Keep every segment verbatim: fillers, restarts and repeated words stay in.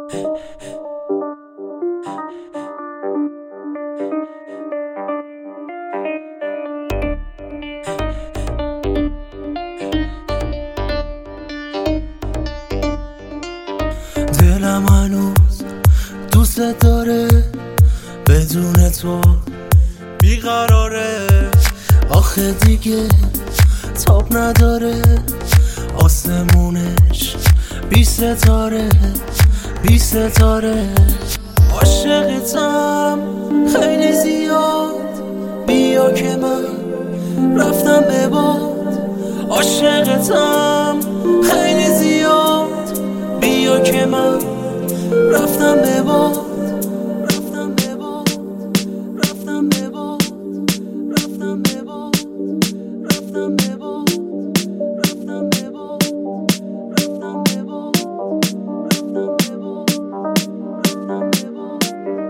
دلم هنوز دوست داره، بدون تو بیقراره. آخه دیگه تاب نداره، آسمونش بی ستاره بی ستاره. عاشقتم خیلی زیاد، بیا که من رفتم به باد. عاشقتم خیلی زیاد، بیا که من رفتم به باد. رفتم به باد رفتم به باد رفتم به باد رفتم به باد رفتم به باد رفتم به باد رفتم به باد رفتم به باد.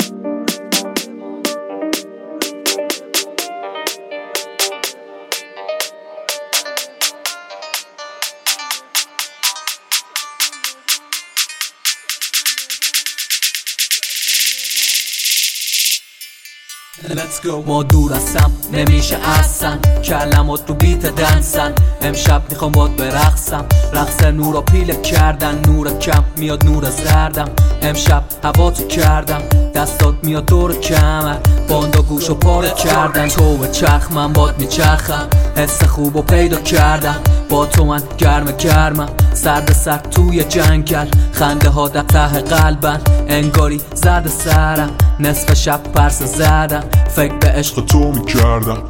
Let's go. ما دور هستم نمیشه اصلا، کلمات رو بیت دنسن. امشب میخوام باد برقصم، رقص نور و پیله کردن. نور کم میاد نور زردم، امشب هوا تو کردم. دستات میاد دور کمر، باندا گوش و پاره کردن. تو به چرخ من باد میچرخم، حس خوب و پیدا کردم. با تو من گرم گرمم، سر به سر توی جنگل. خنده ها در ته قلبن، انگاری زرد سرم. نصف شب پرسه زدم، فکر به عشق تو میکردم.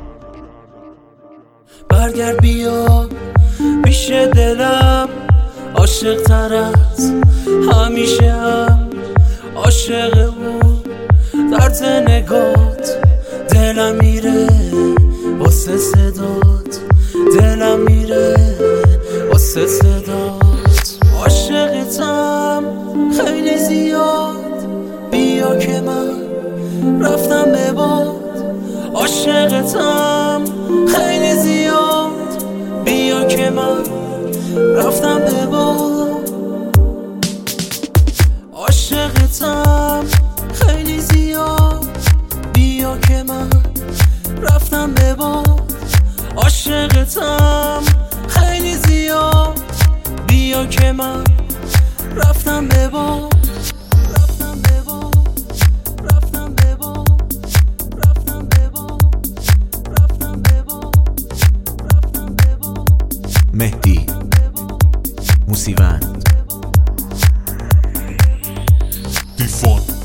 برگرد بیا پیش دلم، عاشق تر از همیشه هم. عاشق اون طرز نگات، دلم میره واسه صدات. دلم میره واسه صدات. عاشقتم خیلی زیاد، بیا که من رفتم به باد. عاشقتم خیلی زیاد، بیا که من رفتم به باد. عاشقتم خیلی زیاد، بیا که من رفتم به باد. عاشقتم خیلی زیاد، بیا که من رفتم به باد. رفتم به باد رفتم به باد رفتم به باد رفتم به باد رفتم به باد. مهدی موسیوند دیفان